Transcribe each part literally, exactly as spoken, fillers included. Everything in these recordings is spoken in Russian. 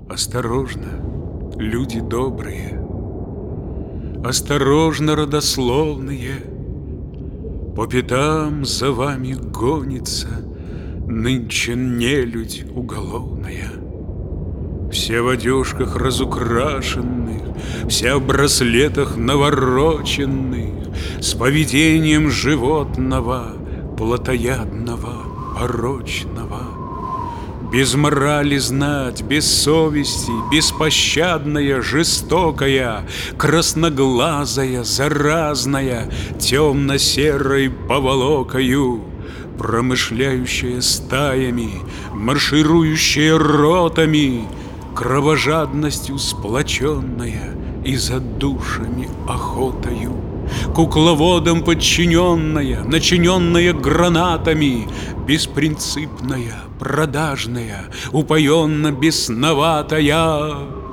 Осторожно, люди добрые, осторожно, родословные, по пятам за вами гонится нынче нелюдь уголовная. Все в одежках разукрашенных, все в браслетах навороченных, с поведением животного, плотоядного, порочного. Без морали знать, без совести, беспощадная, жестокая, красноглазая, заразная, темно-серой поволокою, промышляющая стаями, марширующая ротами, кровожадностью сплоченная и за душами охотою, кукловодом подчиненная, начиненная гранатами, беспринципная, продажная, упоенно-бесноватая.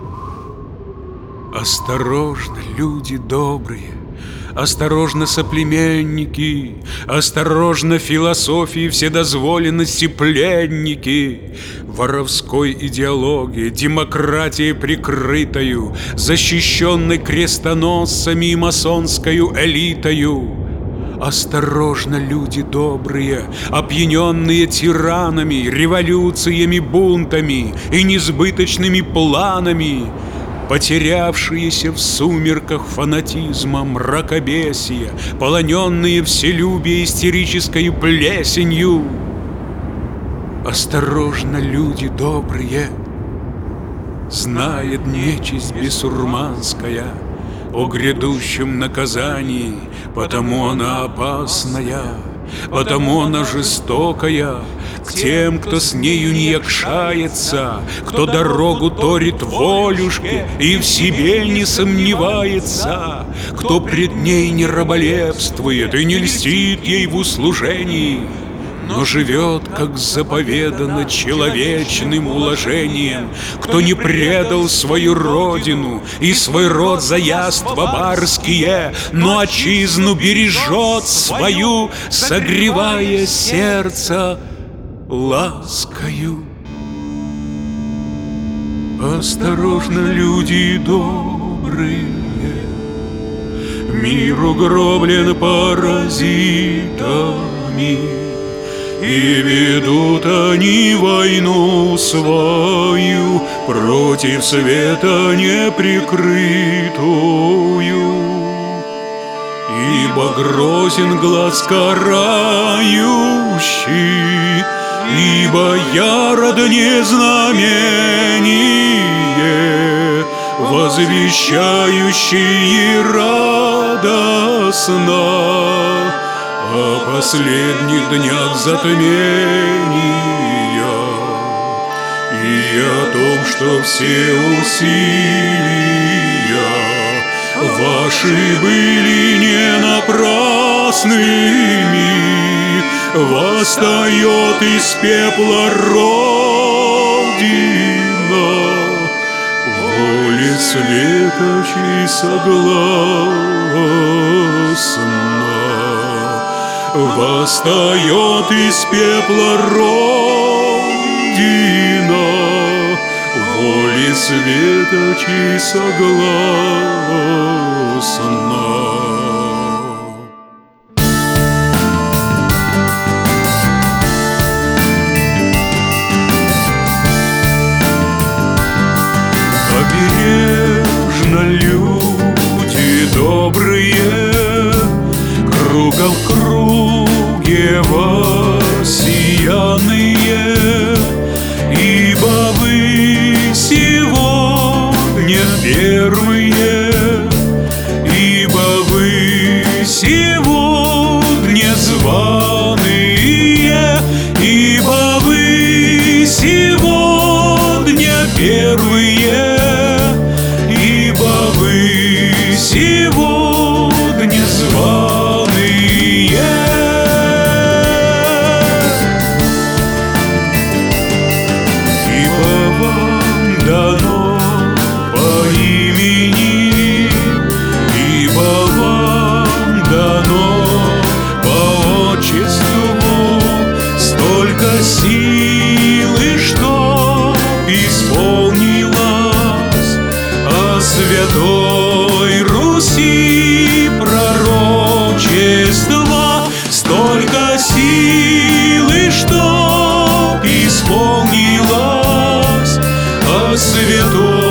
Осторожно, люди добрые, осторожно, соплеменники, осторожно, философии вседозволенности пленники, воровской идеологии, демократии прикрытою, защищенной крестоносцами и масонскою элитою. Осторожно, люди добрые, опьяненные тиранами, революциями, бунтами и несбыточными планами, потерявшиеся в сумерках фанатизма, мракобесия, полоненные вселюбие истерической плесенью. Осторожно, люди добрые, знает нечисть бессурманская о грядущем наказании, потому она опасная, потому она жестокая к тем, кто с нею не якшается, кто дорогу торит волюшке и в себе не сомневается, кто пред ней не раболепствует и не льстит ей в услужении, но живет, как заповедано, человечным уложением, кто не предал свою родину и свой род за яства барские, но отчизну бережет свою, согревая сердце ласкою. Осторожно, люди добрые, мир угроблен паразитами, и ведут они войну свою против света неприкрытую. Ибо грозен глаз карающий, ибо яродне знамение, возвещающие радостно о последних днях затмения и о том, что все усилия ваши были не напрасными, восстает из пепла Родина, воле светочей согласно. Восстает из пепла Родина, воле светочей согласно. Обережно, люди добрые, кругом в круге воссияные, ибо вы сегодня первые, ибо вы сегодня званые, ибо вы сегодня первые, ибо вы сегодня званые. Ибо вам дано по имени, ибо вам дано по отчеству столько силы, что исполнила Святой Руси пророчества столько силы, чтоб исполнилось, о святой